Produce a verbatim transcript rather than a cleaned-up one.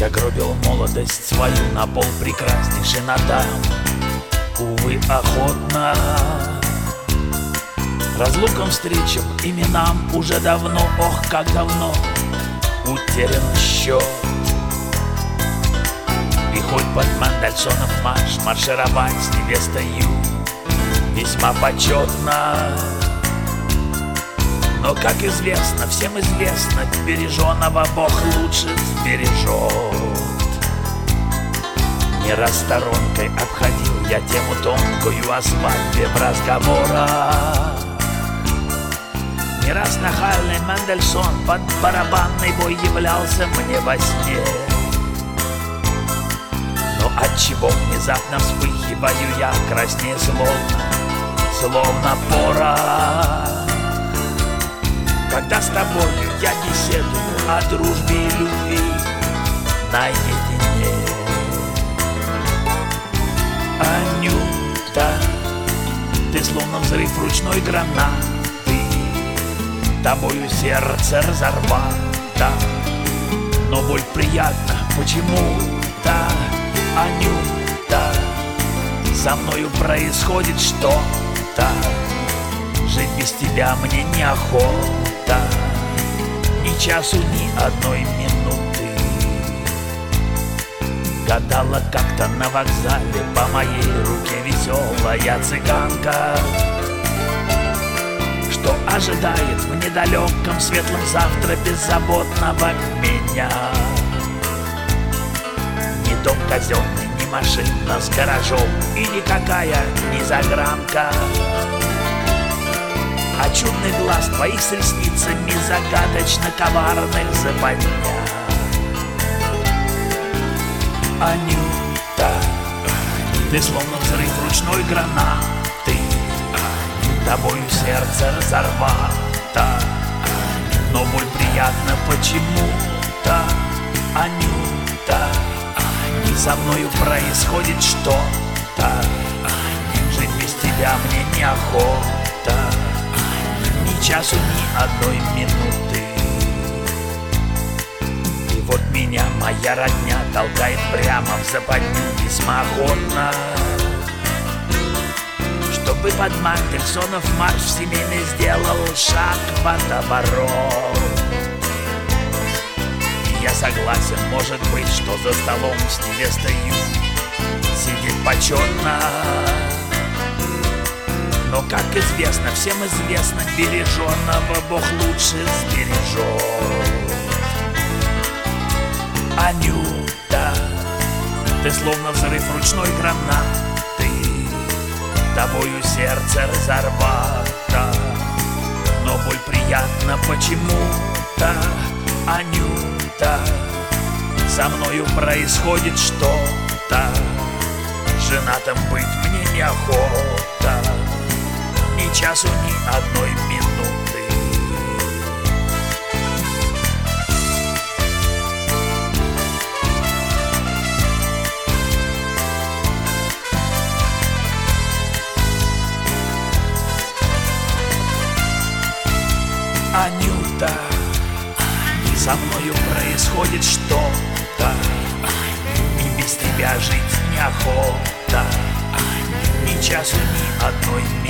Я гробил молодость свою, на пол прекраснейший надам. Увы, охотно разлукам, встречам, именам уже давно, ох, как давно утерян счет. И хоть под Мендельсонов марш маршировать с невестою весьма почетно, но, как известно, всем известно, береженого Бог лучше сбережет. Не раз сторонкой обходил я тему тонкую о свадьбе в разговорах. Не раз нахальный Мендельсон под барабанный бой являлся мне во сне. Но отчего внезапно вспыхиваю я краснее, словно, словно порох, когда с тобою я беседую о дружбе и любви наедине. Анюта, ты словно взрыв ручной гранаты, тобою сердце разорвато, но боль приятна почему-то. Анюта, со мною происходит что-то, жить без тебя мне неохота, ни часу, ни одной минуты. Гадала как-то на вокзале по моей руке веселая цыганка, что ожидает в недалеком светлом завтра беззаботного меня. Ни дом казенный, ни машина с гаражом, и никакая не заграмка, а чудный глаз твоих с ресницами загадочно коварных западня. Анюта, ты словно взрыв ручной гранаты, тобою сердце разорвато, но боль приятна почему-то. Анюта, со мною происходит что-то, жить без тебя мне неохота, ни часу, ни одной минуты. И вот меня моя родня толкает прямо в западню весьма охотно, чтобы под Мендельсонов марш семейный сделал шаг в водоворот. И я согласен, может быть, что за столом с невестою сидит почетно, но, как известно, всем известно, береженого Бог лучше сбережет. Анюта, ты словно взрыв ручной гранаты, тобою сердце разорвато, но боль приятна почему-то. Анюта, со мною происходит что-то, женатым быть мне неохота, ни часу, ни одной минуты. Анюта, со мною происходит что-то, и без тебя жить неохота, ни часу, ни одной минуты.